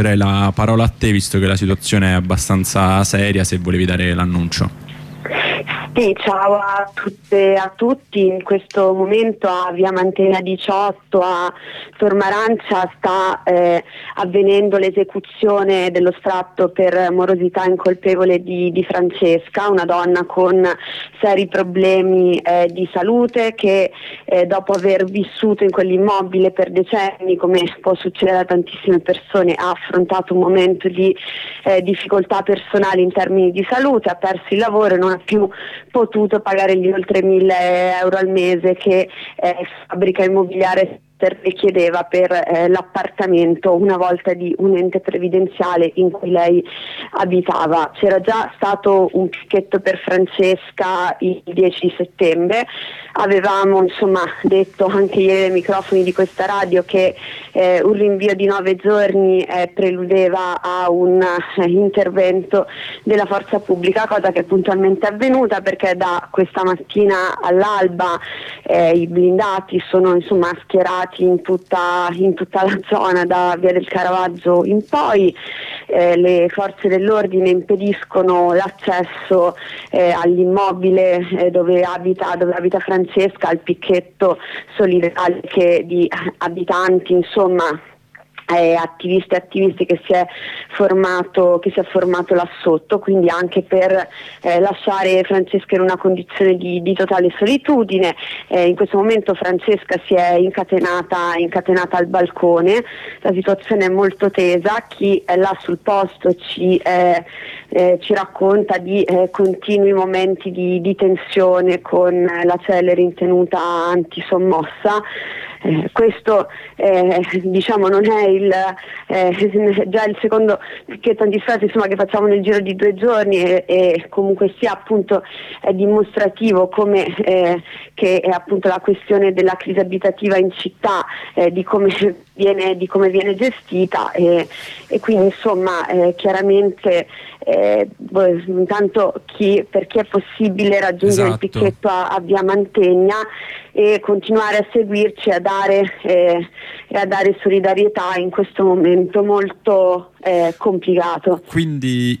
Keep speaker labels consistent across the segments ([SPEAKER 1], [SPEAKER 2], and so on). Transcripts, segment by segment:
[SPEAKER 1] la parola a te, visto che la situazione è abbastanza seria, se volevi dare l'annuncio.
[SPEAKER 2] Sì, ciao a tutte e a tutti. In questo momento a Via Mantegna 18 a Tormarancia sta avvenendo l'esecuzione dello sfratto per morosità incolpevole di Francesca, una donna con seri problemi di salute che dopo aver vissuto in quell'immobile per decenni, come può succedere a tantissime persone, ha affrontato un momento di difficoltà personali in termini di salute, ha perso il lavoro e non ha più potuto pagare gli oltre 1.000 euro al mese che Fabbrica Immobiliare richiedeva per l'appartamento una volta di un ente previdenziale in cui lei abitava. C'era già stato un picchetto per Francesca il 10 settembre, avevamo detto anche ieri ai microfoni di questa radio che un rinvio di 9 giorni preludeva a un intervento della forza pubblica, cosa che è puntualmente avvenuta perché da questa mattina all'alba i blindati sono schierati in tutta la zona da Via del Caravaggio in poi. Le forze dell'ordine impediscono l'accesso all'immobile dove abita Francesca, al picchetto solidale di abitanti, attivisti e attivisti che si è formato là sotto, quindi anche per lasciare Francesca in una condizione di totale solitudine. In questo momento Francesca si è incatenata al balcone, la situazione è molto tesa, chi è là sul posto ci racconta di continui momenti di tensione con la cella rintenuta antisommossa. Questo non è già il secondo picchetto antisfratto che facciamo nel giro di 2 giorni e comunque sia appunto è dimostrativo come che è appunto la questione della crisi abitativa in città, di come viene gestita e quindi chiaramente intanto per chi è possibile raggiungere il picchetto a Via Mantegna e continuare a seguirci e a dare solidarietà in questo momento molto complicato.
[SPEAKER 1] Quindi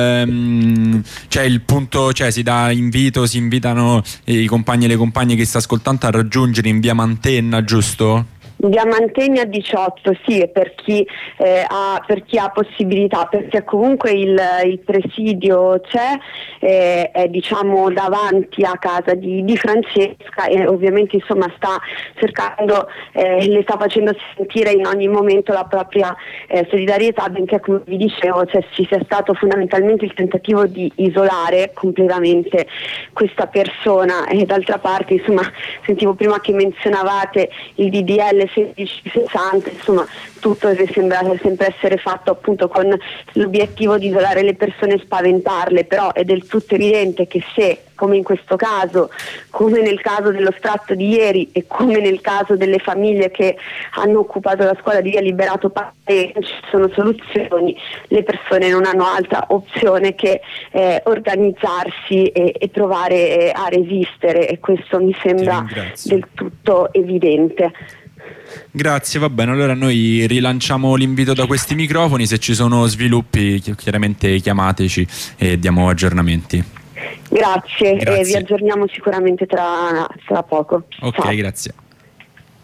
[SPEAKER 1] il punto, si invitano i compagni e le compagne che sta ascoltando a raggiungere in Via Mantegna, giusto?
[SPEAKER 2] Via Mantegna 18, sì, per chi ha possibilità, perché comunque il presidio c'è, è davanti a casa di Francesca e ovviamente sta cercando, le sta facendo sentire in ogni momento la propria solidarietà, benché, come vi dicevo, ci sia stato fondamentalmente il tentativo di isolare completamente questa persona e d'altra parte sentivo prima che menzionavate il DDL 1660, tutto sembra sempre essere fatto appunto con l'obiettivo di isolare le persone e spaventarle, però è del tutto evidente che se, come in questo caso, come nel caso dello sfratto di ieri e come nel caso delle famiglie che hanno occupato la scuola di Via Liberato Paese, ci sono soluzioni, le persone non hanno altra opzione che organizzarsi e provare a resistere, e questo mi sembra del tutto evidente.
[SPEAKER 1] Grazie, va bene, allora noi rilanciamo l'invito da questi microfoni, se ci sono sviluppi chiaramente chiamateci e diamo aggiornamenti.
[SPEAKER 2] Grazie. Vi aggiorniamo sicuramente tra poco.
[SPEAKER 1] Ok, ciao. Grazie.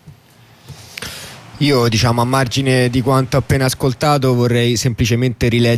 [SPEAKER 3] Io a margine di quanto appena ascoltato vorrei semplicemente rileggere